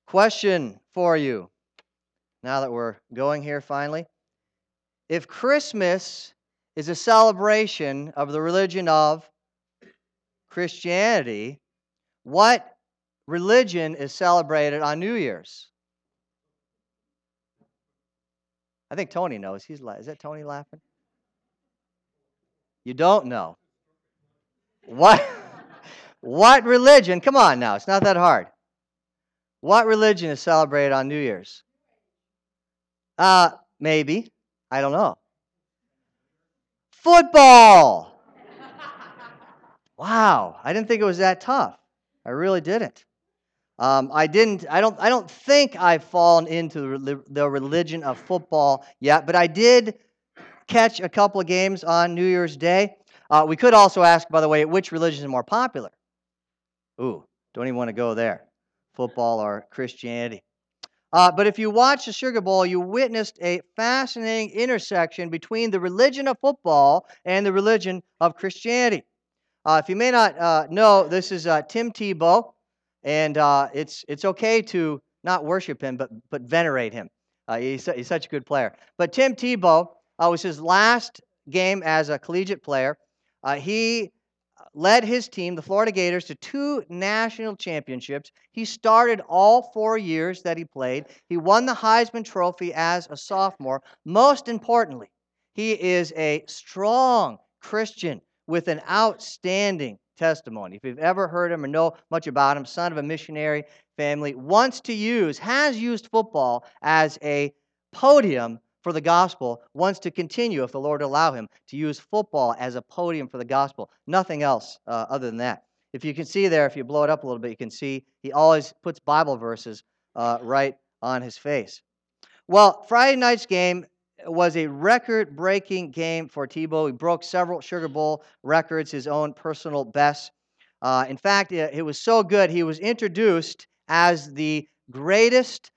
Question for you, now that we're going here finally. If Christmas is a celebration of the religion of Christianity, what religion is celebrated on New Year's? I think Tony knows. Is that Tony laughing? You don't know. What? What religion? Come on now, it's not that hard. What religion is celebrated on New Year's? Maybe. I don't know. Football. Wow, I didn't think it was that tough. I really didn't. I didn't. I don't think I've fallen into the religion of football yet, but I did catch a couple of games on New Year's Day. We could also ask, by the way, which religion is more popular? Ooh, don't even want to go there. Football or Christianity. But if you watch the Sugar Bowl, you witnessed a fascinating intersection between the religion of football and the religion of Christianity. If you may not know, this is Tim Tebow, and it's okay to not worship him, but venerate him. He's such a good player. But Tim Tebow was his last game as a collegiate player. He led his team, the Florida Gators, to 2 national championships. He started all 4 years that he played. He won the Heisman Trophy as a sophomore. Most importantly, he is a strong Christian with an outstanding testimony. If you've ever heard him or know much about him, son of a missionary family, has used football as a podium for the gospel, wants to continue, if the Lord will allow him, to use football as a podium for the gospel. Nothing else other than that. If you can see there, if you blow it up a little bit, you can see he always puts Bible verses right on his face. Well, Friday night's game was a record-breaking game for Tebow. He broke several Sugar Bowl records, his own personal bests. In fact, it was so good, he was introduced as the greatest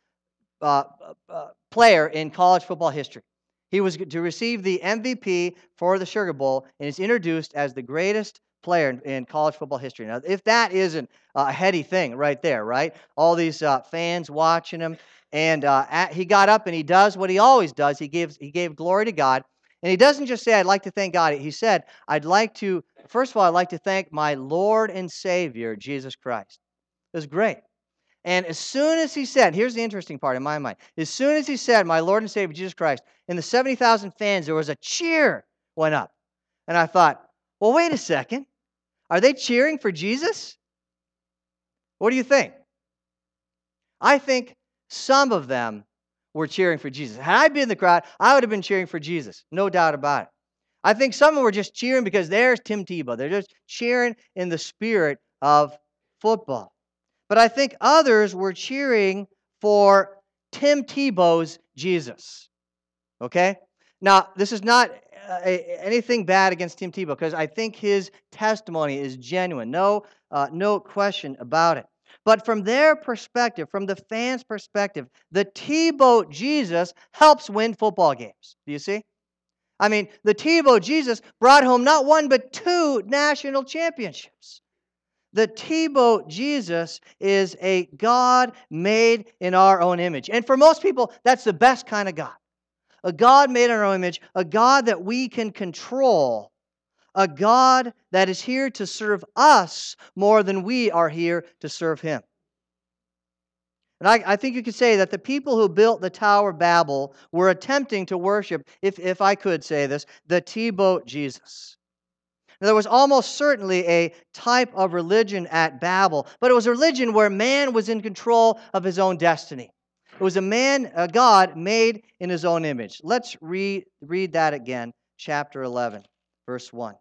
player in college football history. He was to receive the MVP for the Sugar Bowl and is introduced as the greatest player in college football history. Now, if that isn't a heady thing right there, right? All these fans watching him. And he got up and he does what he always does. He gave glory to God. And he doesn't just say, I'd like to thank God. He said, first of all, I'd like to thank my Lord and Savior, Jesus Christ. It was great. And as soon as he said, here's the interesting part in my mind. As soon as he said, my Lord and Savior, Jesus Christ, in the 70,000 fans, there was a cheer went up. And I thought, well, wait a second. Are they cheering for Jesus? What do you think? I think some of them were cheering for Jesus. Had I been in the crowd, I would have been cheering for Jesus. No doubt about it. I think some of them were just cheering because there's Tim Tebow. They're just cheering in the spirit of football. But I think others were cheering for Tim Tebow's Jesus. Okay? Now, this is not anything bad against Tim Tebow because I think his testimony is genuine. No question about it. But from their perspective, from the fans' perspective, the Tebow Jesus helps win football games. Do you see? I mean, the Tebow Jesus brought home not 1 but 2 national championships. The Tebow Jesus is a God made in our own image. And for most people, that's the best kind of God. A God made in our own image, a God that we can control, a God that is here to serve us more than we are here to serve Him. And I think you could say that the people who built the Tower of Babel were attempting to worship, if I could say this, the Tebow Jesus. Now, there was almost certainly a type of religion at Babel, but it was a religion where man was in control of his own destiny. It was a God made in His own image. Let's read that again, chapter 11, verse 1.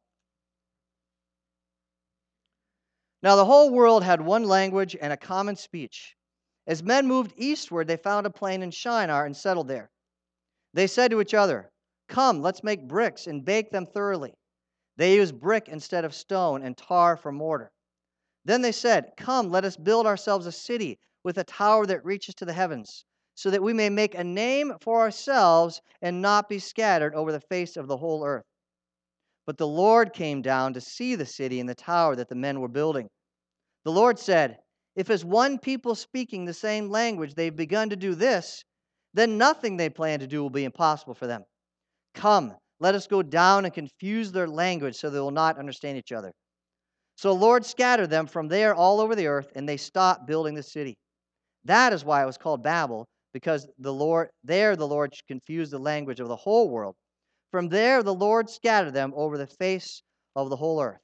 Now the whole world had one language and a common speech. As men moved eastward, they found a plain in Shinar and settled there. They said to each other, "Come, let's make bricks and bake them thoroughly." They used brick instead of stone and tar for mortar. Then they said, "Come, let us build ourselves a city with a tower that reaches to the heavens, so that we may make a name for ourselves and not be scattered over the face of the whole earth." But the Lord came down to see the city and the tower that the men were building. The Lord said, If as one people speaking the same language they've begun to do this, then nothing they plan to do will be impossible for them. Come, let us go down and confuse their language so they will not understand each other. So the Lord scattered them from there all over the earth, and they stopped building the city. That is why it was called Babel, because the Lord confused the language of the whole world. From there the Lord scattered them over the face of the whole earth.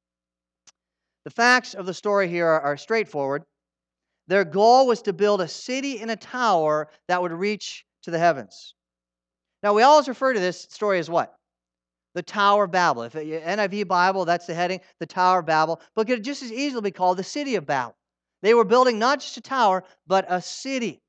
The facts of the story here are straightforward. Their goal was to build a city and a tower that would reach to the heavens. Now, we always refer to this story as what? The Tower of Babel. If NIV Bible, that's the heading, the Tower of Babel. But it could just as easily be called the City of Babel. They were building not just a tower, but a city.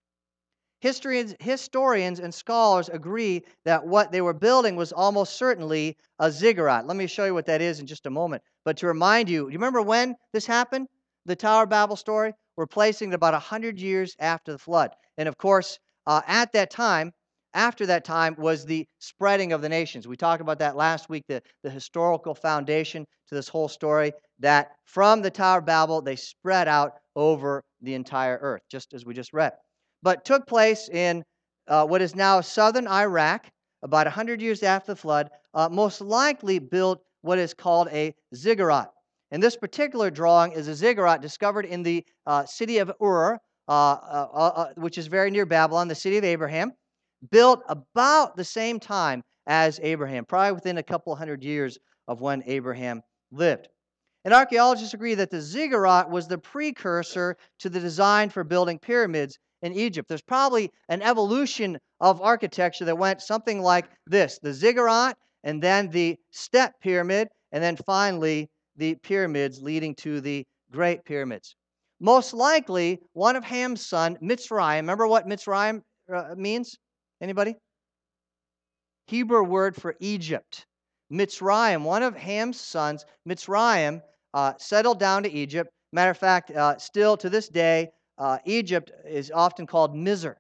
Historians and scholars agree that what they were building was almost certainly a ziggurat. Let me show you what that is in just a moment. But to remind you, you remember when this happened? The Tower of Babel story? We're placing it about 100 years after the flood. And of course, at that time, after that time was the spreading of the nations. We talked about that last week, the historical foundation to this whole story, that from the Tower of Babel, they spread out over the entire earth, just as we just read. But took place in what is now southern Iraq, about 100 years after the flood, most likely built what is called a ziggurat. And this particular drawing is a ziggurat discovered in the city of Ur, which is very near Babylon, the city of Abraham, built about the same time as Abraham, probably within a couple hundred years of when Abraham lived. And archaeologists agree that the ziggurat was the precursor to the design for building pyramids in Egypt. There's probably an evolution of architecture that went something like this: the ziggurat, and then the step pyramid, and then finally the pyramids leading to the Great Pyramids. Most likely, one of Ham's son, Mitzrayim, remember what Mitzrayim means? Anybody? Hebrew word for Egypt. Mitzrayim, one of Ham's sons, Mitzrayim, settled down to Egypt. Matter of fact, still to this day, Egypt is often called Misr,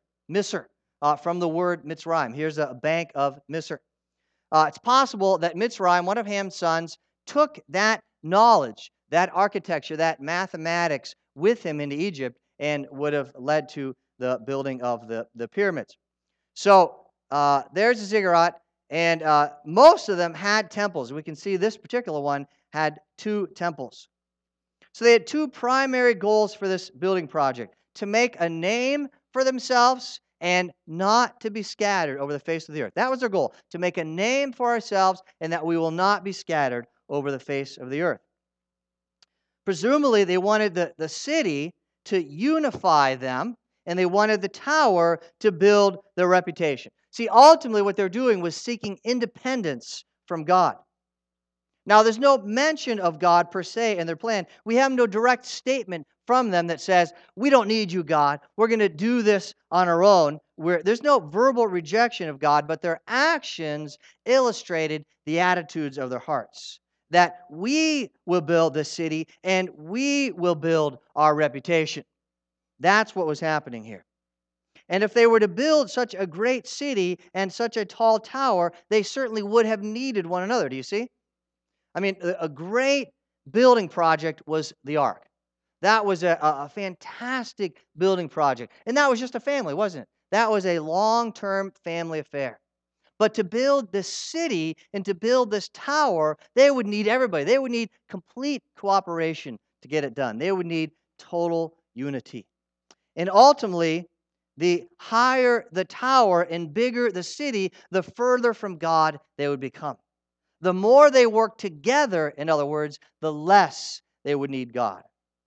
from the word Mitzrayim. Here's a bank of Misr. It's possible that Mitzrayim, one of Ham's sons, took that knowledge, that architecture, that mathematics with him into Egypt and would have led to the building of the pyramids. So there's a ziggurat, and most of them had temples. We can see this particular one had 2 temples. So they had 2 primary goals for this building project: to make a name for themselves and not to be scattered over the face of the earth. That was their goal, to make a name for ourselves and that we will not be scattered over the face of the earth. Presumably, they wanted the city to unify them, and they wanted the tower to build their reputation. See, ultimately what they're doing was seeking independence from God. Now, there's no mention of God per se in their plan. We have no direct statement from them that says, we don't need you, God. We're going to do this on our own. There's no verbal rejection of God, but their actions illustrated the attitudes of their hearts. That we will build this city and we will build our reputation. That's what was happening here. And if they were to build such a great city and such a tall tower, they certainly would have needed one another. Do you see? I mean, a great building project was the ark. That was a fantastic building project. And that was just a family, wasn't it? That was a long-term family affair. But to build this city and to build this tower, they would need everybody. They would need complete cooperation to get it done. They would need total unity. And ultimately, the higher the tower and bigger the city, the further from God they would become. The more they worked together, in other words, the less they would need God.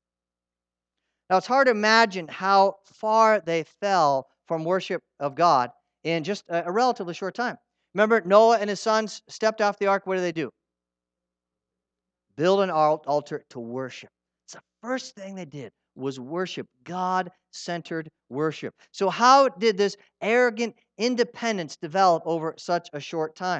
Now, it's hard to imagine how far they fell from worship of God in just a relatively short time. Remember, Noah and his sons stepped off the ark. What did they do? Build an altar to worship. It's the first thing they did was worship, God-centered worship. So how did this arrogant independence develop over such a short time?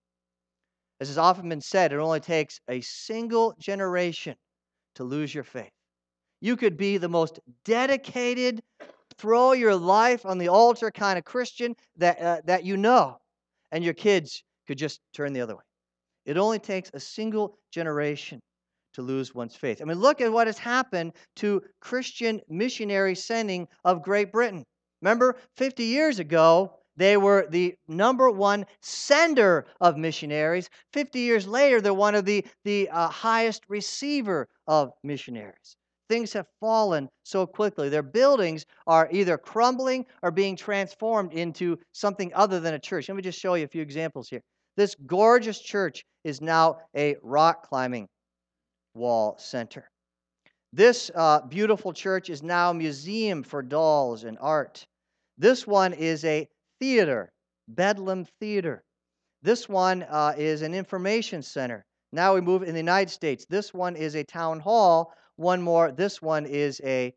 As has often been said, it only takes a single generation to lose your faith. You could be the most dedicated, throw your life on the altar kind of Christian that you know, and your kids could just turn the other way. It only takes a single generation to lose one's faith. I mean, look at what has happened to Christian missionary sending of Great Britain. Remember, 50 years ago, they were the number one sender of missionaries. 50 years later, they're one of the highest receiver of missionaries. Things have fallen so quickly. Their buildings are either crumbling or being transformed into something other than a church. Let me just show you a few examples here. This gorgeous church is now a rock climbing wall center. This beautiful church is now a museum for dolls and art. This one is a theater, Bedlam Theater. This one is an information center. Now we move in the United States. This one is a town hall. One more. This one is a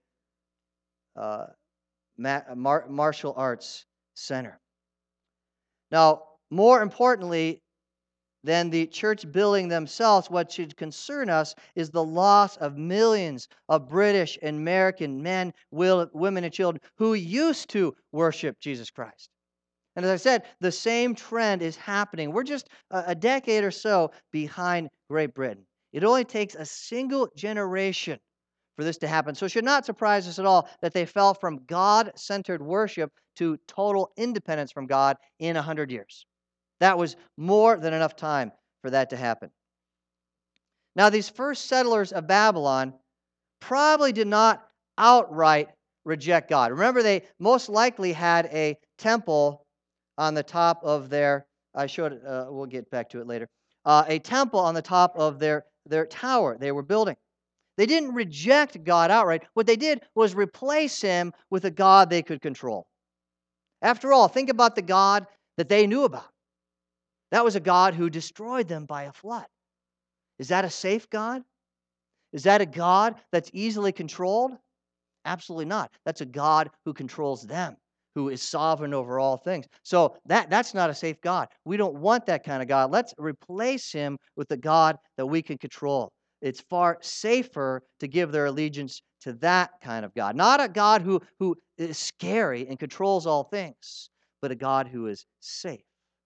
martial arts center. Now, more importantly than the church building themselves, what should concern us is the loss of millions of British and American men, women, and children who used to worship Jesus Christ. And as I said, the same trend is happening. We're just a decade or so behind Great Britain. It only takes a single generation for this to happen. So it should not surprise us at all that they fell from God-centered worship to total independence from God in 100 years. That was more than enough time for that to happen. Now, these first settlers of Babylon probably did not outright reject God. Remember, they most likely had a temple on the top of their, we'll get back to it later, a temple on the top of their tower they were building. They didn't reject God outright. What they did was replace him with a God they could control. After all, think about the God that they knew about. That was a God who destroyed them by a flood. Is that a safe God? Is that a God that's easily controlled? Absolutely not. That's a God who controls them, who is sovereign over all things. So that's not a safe God. We don't want that kind of God. Let's replace him with the God that we can control. It's far safer to give their allegiance to that kind of God. Not a God who is scary and controls all things, but a God who is safe.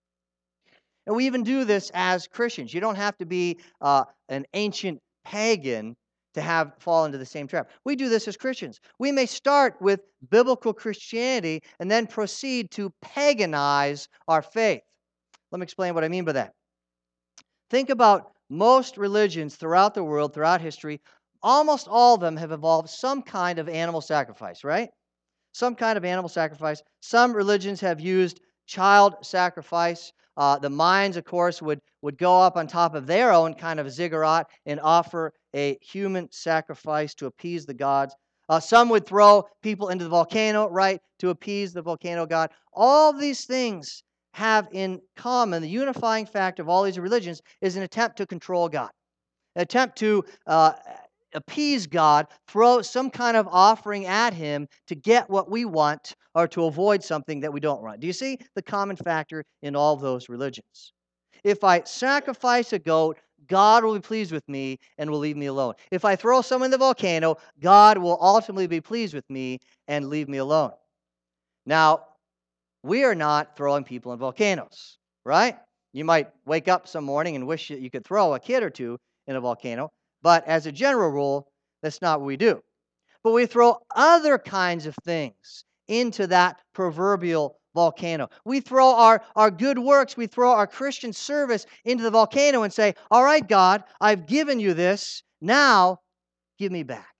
And we even do this as Christians. You don't have to be an ancient pagan to fall into the same trap. We do this as Christians. We may start with biblical Christianity and then proceed to paganize our faith. Let me explain what I mean by that. Think about most religions throughout the world, throughout history. Almost all of them have involved some kind of animal sacrifice, right? Some kind of animal sacrifice. Some religions have used child sacrifice. The Mayans, of course, would go up on top of their own kind of ziggurat and offer a human sacrifice to appease the gods. Some would throw people into the volcano, right, to appease the volcano god. All these things have in common, the unifying factor of all these religions is an attempt to control God, an attempt to appease God, throw some kind of offering at him to get what we want or to avoid something that we don't want. Do you see the common factor in all of those religions? If I sacrifice a goat, God will be pleased with me and will leave me alone. If I throw someone in the volcano, God will ultimately be pleased with me and leave me alone. Now, we are not throwing people in volcanoes, right? You might wake up some morning and wish that you could throw a kid or two in a volcano. But as a general rule, that's not what we do. But we throw other kinds of things into that proverbial volcano. We throw our good works, we throw our Christian service into the volcano and say, all right, God, I've given you this. Now, give me back.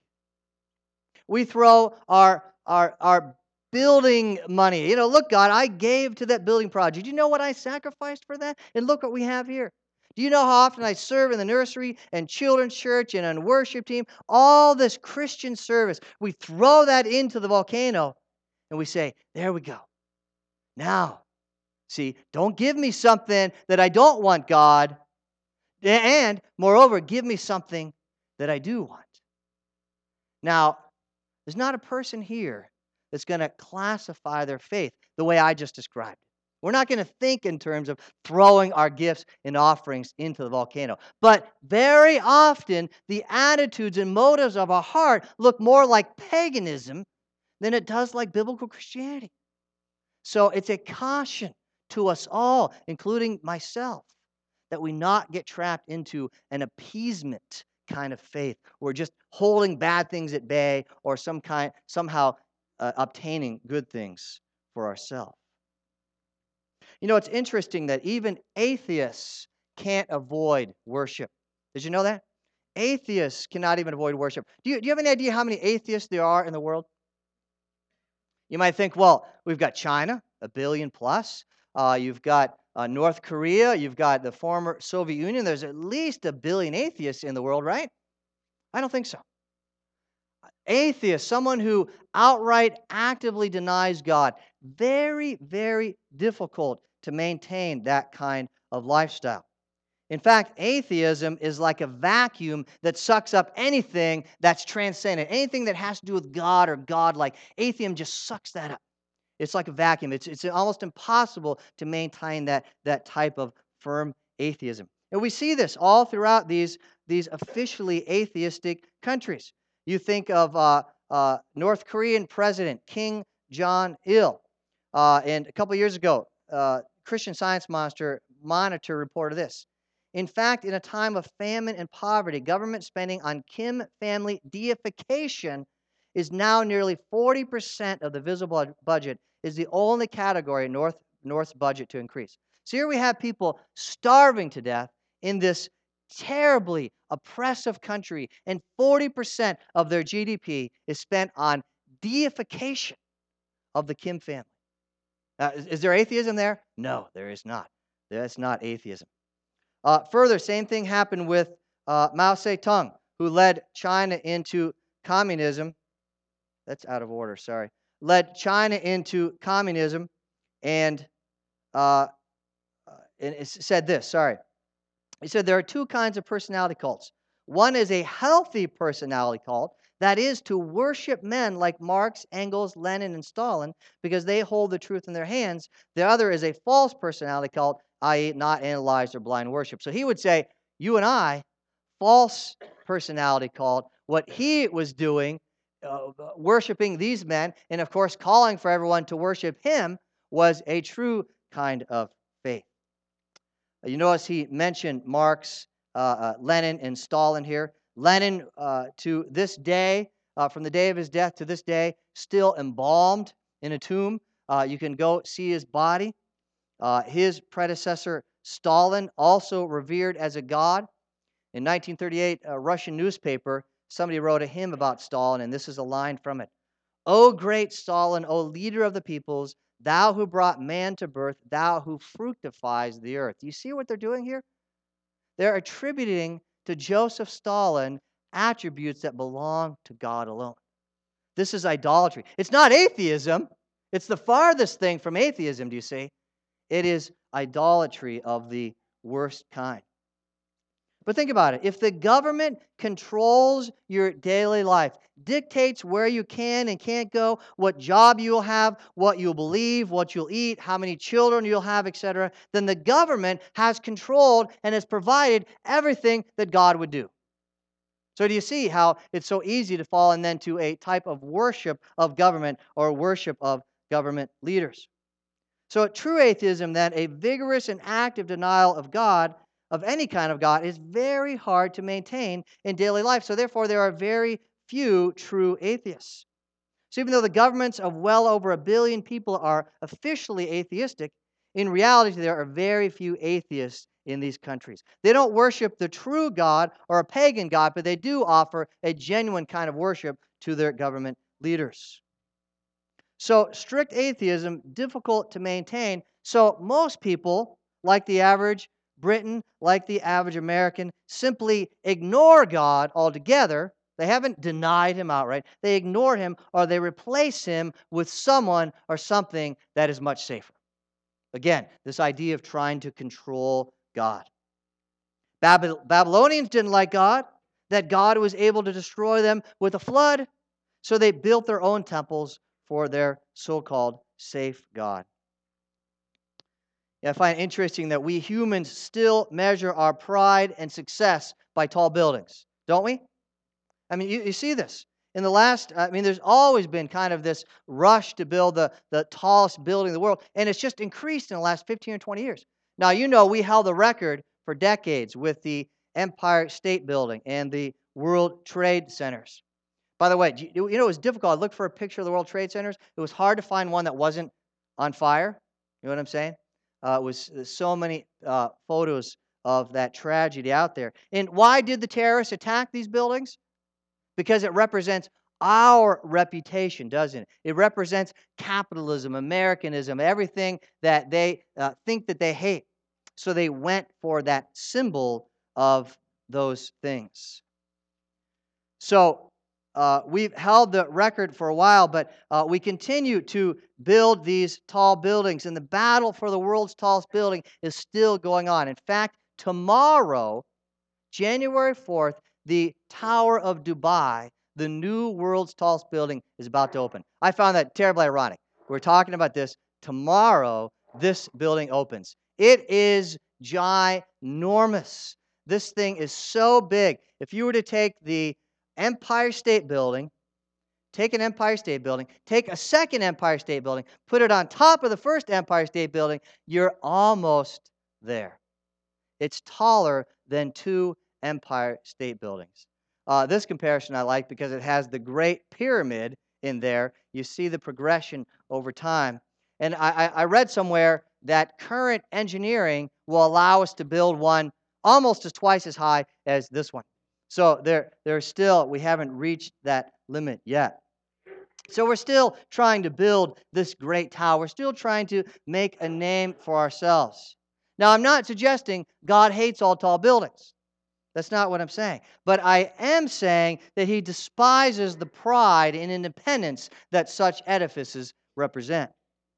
We throw our building money. Look, God, I gave to that building project. Do you know what I sacrificed for that? And look what we have here. Do you know how often I serve in the nursery and children's church and on worship team? All this Christian service. We throw that into the volcano and we say, there we go. Now, see, don't give me something that I don't want, God. And moreover, give me something that I do want. Now, there's not a person here that's going to classify their faith the way I just described it. We're not going to think in terms of throwing our gifts and offerings into the volcano. But very often, the attitudes and motives of our heart look more like paganism than it does like biblical Christianity. So it's a caution to us all, including myself, that we not get trapped into an appeasement kind of faith. We're just holding bad things at bay or somehow obtaining good things for ourselves. You know, it's interesting that even atheists can't avoid worship. Did you know that? Atheists cannot even avoid worship. Do you have any idea how many atheists there are in the world? You might think, well, we've got China, 1 billion plus. You've got North Korea. You've got the former Soviet Union. There's at least 1 billion atheists in the world, right? I don't think so. Atheist, someone who outright actively denies God, very, very difficult to maintain that kind of lifestyle. In fact, atheism is like a vacuum that sucks up anything that's transcendent, anything that has to do with God or godlike. Atheism just sucks that up. It's like a vacuum. It's almost impossible to maintain that type of firm atheism. And we see this all throughout these officially atheistic countries. You think of North Korean President Kim Jong-il. And a couple years ago, Christian Science Monitor reported this. In fact, in a time of famine and poverty, government spending on Kim family deification is now nearly 40% of the visible budget, is the only category in North's budget to increase. So here we have people starving to death in this terribly oppressive country, and 40% of their GDP is spent on deification of the Kim family. Is there atheism there? No, there is not. That's not atheism. Further, same thing happened with Mao Zedong, who led China into communism. That's out of order, sorry. Led China into communism, and it said this, sorry. He said there are two kinds of personality cults. One is a healthy personality cult, that is to worship men like Marx, Engels, Lenin, and Stalin because they hold the truth in their hands. The other is a false personality cult, i.e., not analyzed or blind worship. So he would say, you and I, false personality cult, what he was doing, worshiping these men, and of course calling for everyone to worship him, was a true kind of faith. You notice he mentioned Marx, Lenin, and Stalin here. Lenin, to this day, from the day of his death to this day, still embalmed in a tomb. You can go see his body. His predecessor, Stalin, also revered as a god. In 1938, a Russian newspaper, somebody wrote a hymn about Stalin, and this is a line from it. O great Stalin, O leader of the peoples, thou who brought man to birth, thou who fructifies the earth. Do you see what they're doing here? They're attributing to Joseph Stalin attributes that belong to God alone. This is idolatry. It's not atheism. It's the farthest thing from atheism, do you see? It is idolatry of the worst kind. But think about it. If the government controls your daily life, dictates where you can and can't go, what job you'll have, what you'll believe, what you'll eat, how many children you'll have, etc., then the government has controlled and has provided everything that God would do. So do you see how it's so easy to fall and then to a type of worship of government or worship of government leaders? So true atheism, then, a vigorous and active denial of God, of any kind of God, is very hard to maintain in daily life. So therefore, there are very few true atheists. So even though the governments of well over 1 billion people are officially atheistic, in reality, there are very few atheists in these countries. They don't worship the true God or a pagan God, but they do offer a genuine kind of worship to their government leaders. So strict atheism, difficult to maintain. So most people, like the average Briton, like the average American, simply ignore God altogether. They haven't denied him outright. They ignore him or they replace him with someone or something that is much safer. Again, this idea of trying to control God. Babylonians didn't like God, that God was able to destroy them with a flood, so they built their own temples for their so-called safe God. I find it interesting that we humans still measure our pride and success by tall buildings, don't we? I mean, you see this. In the last, there's always been kind of this rush to build the tallest building in the world, and it's just increased in the last 15 or 20 years. Now, we held the record for decades with the Empire State Building and the World Trade Centers. By the way, you know it was difficult. I looked for a picture of the World Trade Centers. It was hard to find one that wasn't on fire. You know what I'm saying? There's so many photos of that tragedy out there. And why did the terrorists attack these buildings? Because it represents our reputation, doesn't it? It represents capitalism, Americanism, everything that they think that they hate. So they went for that symbol of those things. So we've held the record for a while, but we continue to build these tall buildings, and the battle for the world's tallest building is still going on. In fact, tomorrow, January 4th, the Tower of Dubai, the new world's tallest building, is about to open. I found that terribly ironic. We're talking about this. Tomorrow, this building opens. It is ginormous. This thing is so big. If you were to take the Empire State Building, take an Empire State Building, take a second Empire State Building, put it on top of the first Empire State Building, you're almost there. It's taller than two Empire State Buildings. This comparison I like because it has the Great Pyramid in there. You see the progression over time. And I read somewhere that current engineering will allow us to build one almost twice as high as this one. So there's still, we haven't reached that limit yet. So we're still trying to build this great tower. We're still trying to make a name for ourselves. Now, I'm not suggesting God hates all tall buildings. That's not what I'm saying. But I am saying that he despises the pride and independence that such edifices represent.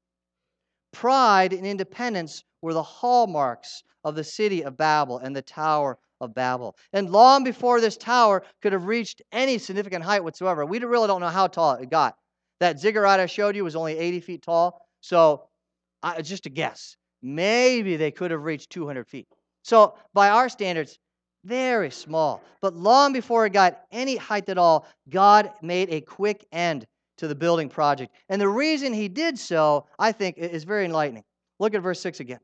Pride and independence were the hallmarks of the city of Babel and the Tower of Babel. And long before this tower could have reached any significant height whatsoever, we really don't know how tall it got. That ziggurat I showed you was only 80 feet tall, so just a guess. Maybe they could have reached 200 feet. So by our standards, very small. But long before it got any height at all, God made a quick end to the building project. And the reason he did so, I think, is very enlightening. Look at verse 6 again.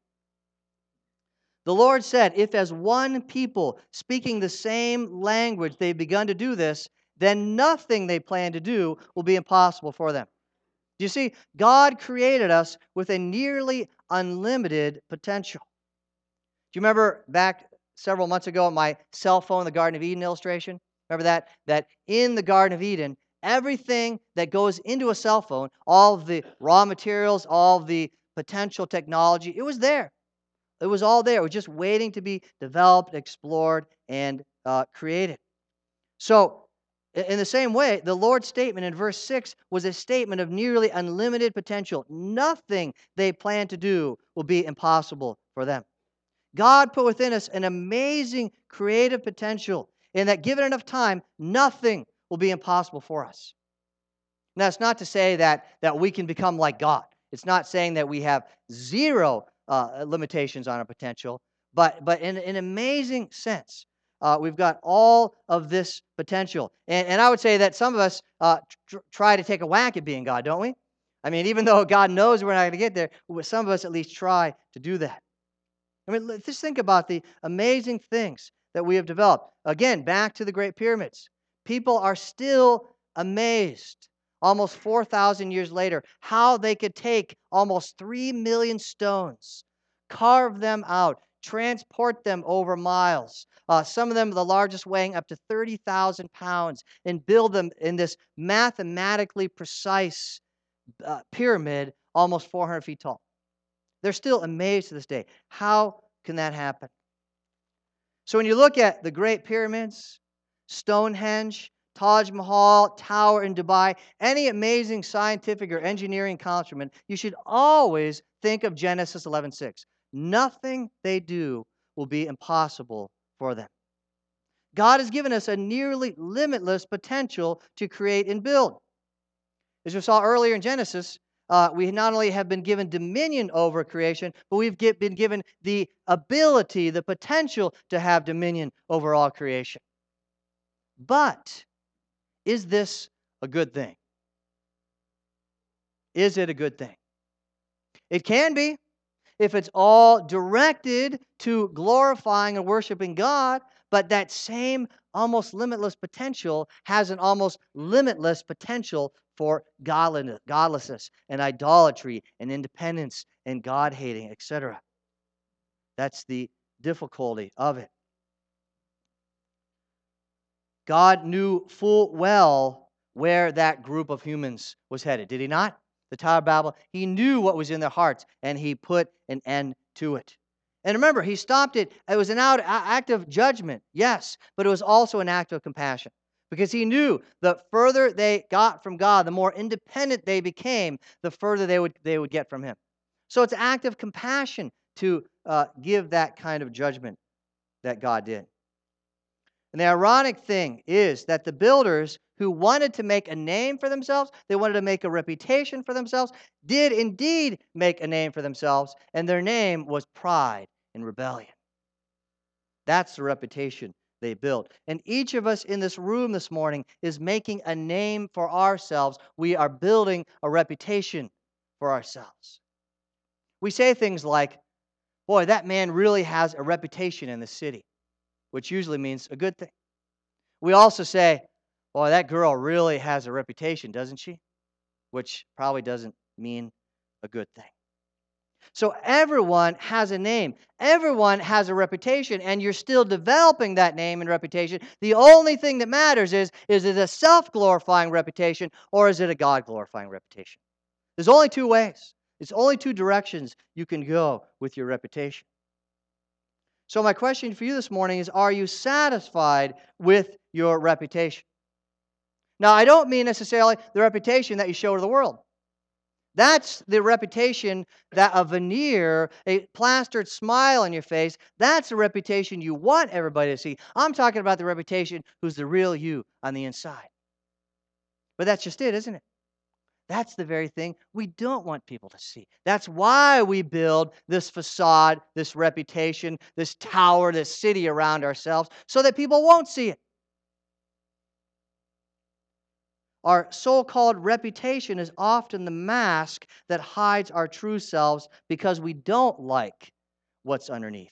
The Lord said, if as one people speaking the same language they've begun to do this, then nothing they plan to do will be impossible for them. Do you see? God created us with a nearly unlimited potential. Do you remember back several months ago my cell phone, the Garden of Eden illustration? Remember that? That in the Garden of Eden, everything that goes into a cell phone, all of the raw materials, all of the potential technology, it was there. It was all there. It was just waiting to be developed, explored, and created. So, in the same way, the Lord's statement in verse 6 was a statement of nearly unlimited potential. Nothing they plan to do will be impossible for them. God put within us an amazing creative potential, and that given enough time, nothing will be impossible for us. Now, it's not to say that we can become like God. It's not saying that we have zero limitations on our potential, but in an amazing sense, we've got all of this potential. And I would say that some of us try to take a whack at being God, don't we? I mean, even though God knows we're not going to get there, some of us at least try to do that. I mean, just think about the amazing things that we have developed. Again, back to the Great Pyramids. People are still amazed, almost 4,000 years later, how they could take almost 3 million stones, carve them out, transport them over miles, some of them the largest weighing up to 30,000 pounds, and build them in this mathematically precise pyramid almost 400 feet tall. They're still amazed to this day. How can that happen? So when you look at the Great Pyramids, Stonehenge, Taj Mahal, Tower in Dubai, any amazing scientific or engineering accomplishment, you should always think of Genesis 11:6. Nothing they do will be impossible for them. God has given us a nearly limitless potential to create and build. As we saw earlier in Genesis, we not only have been given dominion over creation, but we've been given the ability, the potential to have dominion over all creation. But is this a good thing? Is it a good thing? It can be if it's all directed to glorifying and worshiping God, But that same almost limitless potential has an almost limitless potential for godlessness and idolatry and independence and God hating, etc. That's the difficulty of it. God knew full well where that group of humans was headed, did he not? The Tower of Babel. He knew what was in their hearts, and he put an end to it. And remember, he stopped it. It was an act of judgment, yes, but it was also an act of compassion. Because he knew the further they got from God, the more independent they became, the further they would get from him. So it's an act of compassion to give that kind of judgment that God did. And the ironic thing is that the builders who wanted to make a name for themselves, they wanted to make a reputation for themselves, did indeed make a name for themselves, and their name was pride and rebellion. That's the reputation they built. And each of us in this room this morning is making a name for ourselves. We are building a reputation for ourselves. We say things like, boy, that man really has a reputation in the city, which usually means a good thing. We also say, boy, that girl really has a reputation, doesn't she? Which probably doesn't mean a good thing. So everyone has a name. Everyone has a reputation, and you're still developing that name and reputation. The only thing that matters is it a self-glorifying reputation or is it a God-glorifying reputation? There's only two ways. There's only two directions you can go with your reputation. So my question for you this morning is, are you satisfied with your reputation? Now, I don't mean necessarily the reputation that you show to the world. That's the reputation, that a veneer, a plastered smile on your face, that's the reputation you want everybody to see. I'm talking about the reputation who's the real you on the inside. But that's just it, isn't it? That's the very thing we don't want people to see. That's why we build this facade, this reputation, this tower, this city around ourselves, so that people won't see it. Our so-called reputation is often the mask that hides our true selves because we don't like what's underneath.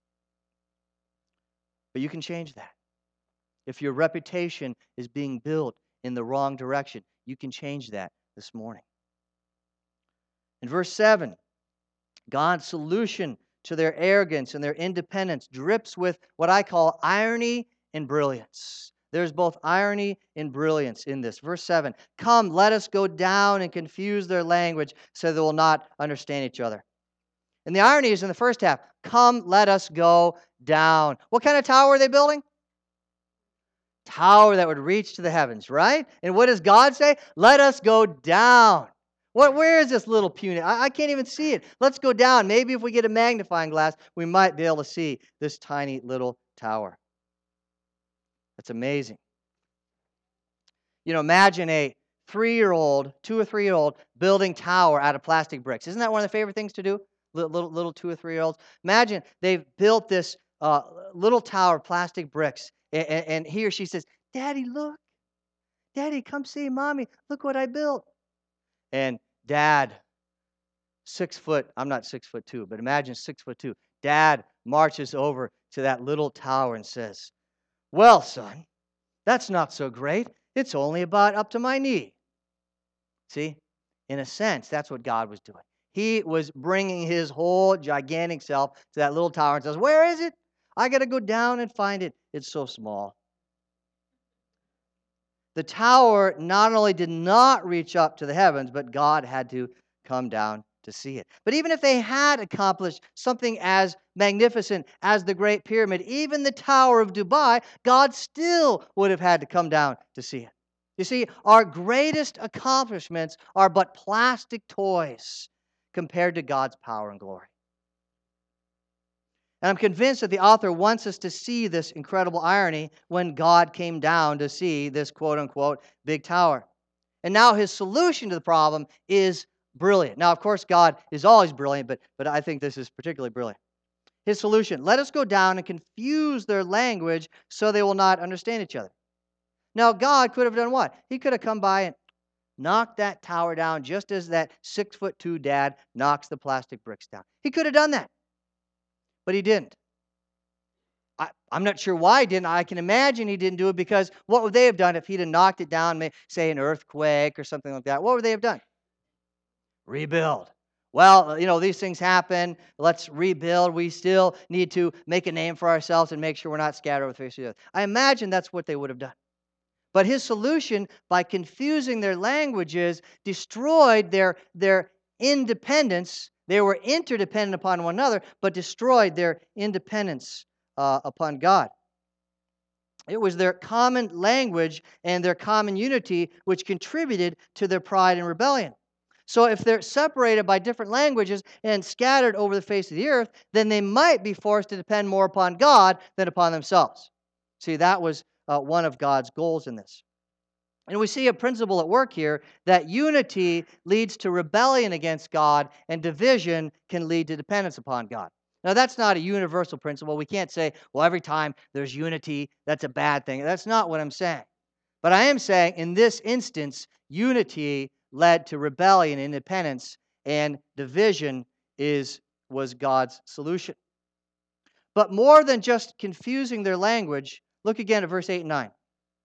But you can change that. If your reputation is being built in the wrong direction, you can change that this morning. In verse 7, God's solution to their arrogance and their independence drips with what I call irony and brilliance. There's both irony and brilliance in this. Verse 7, come, let us go down and confuse their language so they will not understand each other. And the irony is in the first half, come, let us go down. What kind of tower are they building? Tower that would reach to the heavens, right? And what does God say? Let us go down. Where is this little puny? I can't even see it. Let's go down. Maybe if we get a magnifying glass, we might be able to see this tiny little tower. That's amazing. You know, imagine a 3-year-old, 2 or 3-year-old building tower out of plastic bricks. Isn't that one of the favorite things to do? Little 2 or 3-year-olds. Imagine they've built this little tower of plastic bricks, and he or she says, "Daddy, look. Daddy, come see Mommy. Look what I built." And Dad, 6 foot, I'm not 6'2", but imagine 6'2". Dad marches over to that little tower and says, "Well, son, that's not so great. It's only about up to my knee." See, in a sense, that's what God was doing. He was bringing his whole gigantic self to that little tower and says, "Where is it? I got to go down and find it. It's so small." The tower not only did not reach up to the heavens, but God had to come down to see it. But even if they had accomplished something as magnificent as the Great Pyramid, even the Tower of Dubai, God still would have had to come down to see it. You see, our greatest accomplishments are but plastic toys compared to God's power and glory. And I'm convinced that the author wants us to see this incredible irony when God came down to see this quote-unquote big tower. And now his solution to the problem is brilliant. Now, of course, God is always brilliant, but I think this is particularly brilliant. His solution, let us go down and confuse their language so they will not understand each other. Now, God could have done what? He could have come by and knocked that tower down just as that 6'2" dad knocks the plastic bricks down. He could have done that. But he didn't. I'm not sure why he didn't. I can imagine he didn't do it because what would they have done if he'd have knocked it down, say an earthquake or something like that? What would they have done? Rebuild. Well, these things happen. Let's rebuild. We still need to make a name for ourselves and make sure we're not scattered over the face of the earth. I imagine that's what they would have done. But his solution, by confusing their languages, destroyed their independence. They were interdependent upon one another, but destroyed their independence upon God. It was their common language and their common unity which contributed to their pride and rebellion. So if they're separated by different languages and scattered over the face of the earth, then they might be forced to depend more upon God than upon themselves. See, that was one of God's goals in this. And we see a principle at work here that unity leads to rebellion against God, and division can lead to dependence upon God. Now, that's not a universal principle. We can't say, well, every time there's unity, that's a bad thing. That's not what I'm saying. But I am saying in this instance, unity led to rebellion and independence, and division was God's solution. But more than just confusing their language, look again at verse 8 and 9.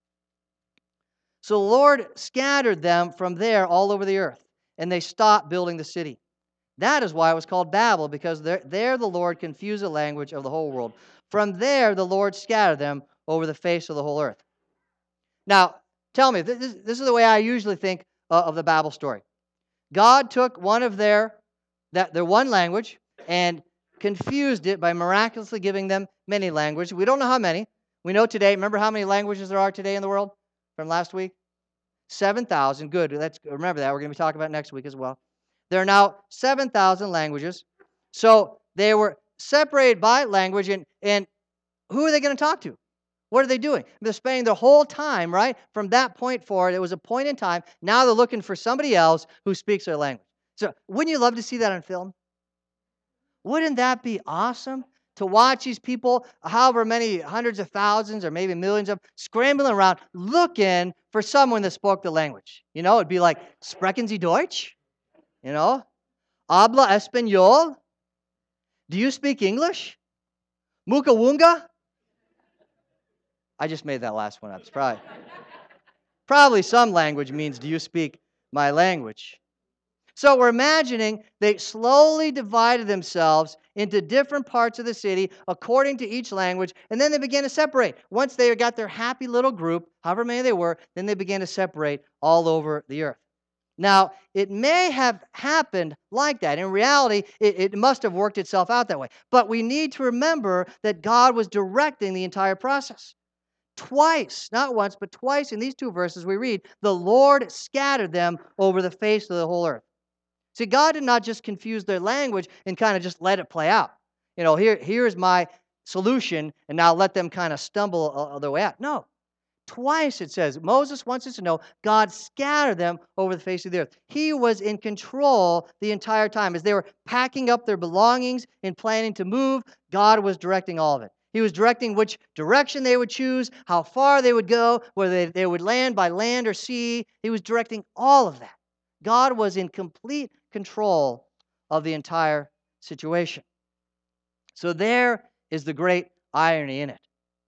So the Lord scattered them from there all over the earth, and they stopped building the city. That is why it was called Babel, because there the Lord confused the language of the whole world. From there the Lord scattered them over the face of the whole earth. Now, tell me, this is the way I usually think of the Babel story. God took one of their one language and confused it by miraculously giving them many languages. We don't know how many. We know today, remember how many languages there are today in the world from last week? 7,000. Good. Let's remember that. We're going to be talking about it next week as well. There are now 7,000 languages. So they were separated by language, and who are they going to talk to? What are they doing? They're spending their whole time, right? From that point forward, it was a point in time. Now they're looking for somebody else who speaks their language. So wouldn't you love to see that on film? Wouldn't that be awesome? To watch these people, however many hundreds of thousands or maybe millions of them, scrambling around looking for someone that spoke the language. It'd be like, sprechen Sie Deutsch? Habla Español? Do you speak English? Muka Wunga? I just made that last one up. It's probably some language means, do you speak my language? So we're imagining they slowly divided themselves into different parts of the city according to each language, and then they began to separate. Once they got their happy little group, however many they were, then they began to separate all over the earth. Now, it may have happened like that. In reality, it must have worked itself out that way. But we need to remember that God was directing the entire process. Twice, not once, but twice in these two verses we read, the Lord scattered them over the face of the whole earth. See, God did not just confuse their language and kind of just let it play out. Here's my solution, and now let them kind of stumble their way out. No. Twice it says, Moses wants us to know, God scattered them over the face of the earth. He was in control the entire time. As they were packing up their belongings and planning to move, God was directing all of it. He was directing which direction they would choose, how far they would go, whether they would land by land or sea. He was directing all of that. God was in complete control of the entire situation. So there is the great irony in it.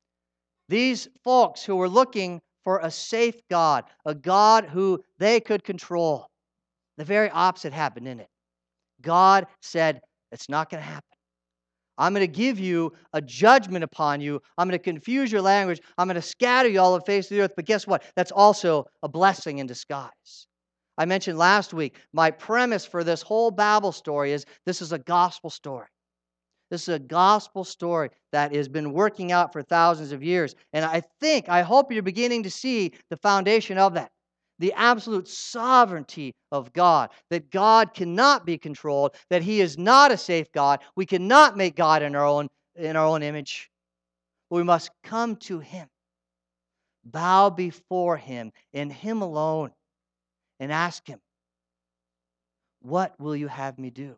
These folks who were looking for a safe God, a God who they could control, the very opposite happened in it. God said, it's not going to happen. I'm going to give you a judgment upon you. I'm going to confuse your language. I'm going to scatter you all over the face of the earth. But guess what? That's also a blessing in disguise. I mentioned last week, my premise for this whole Babel story is this is a gospel story. This is a gospel story that has been working out for thousands of years. And I hope you're beginning to see the foundation of that. The absolute sovereignty of God, that God cannot be controlled, that He is not a safe God. We cannot make God in our own image. We must come to Him, bow before Him, in Him alone, and ask Him, what will you have me do?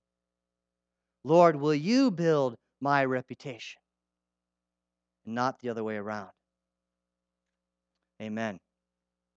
Lord, will you build my reputation? And not the other way around. Amen.